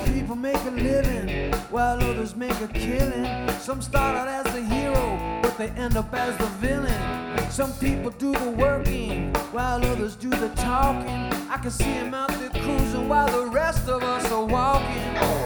people make a living while others make a killing. Some start out as the hero, but they end up as the villain. Some people do the working while others do the talking. I can see them out there cruising while the rest of us are walking.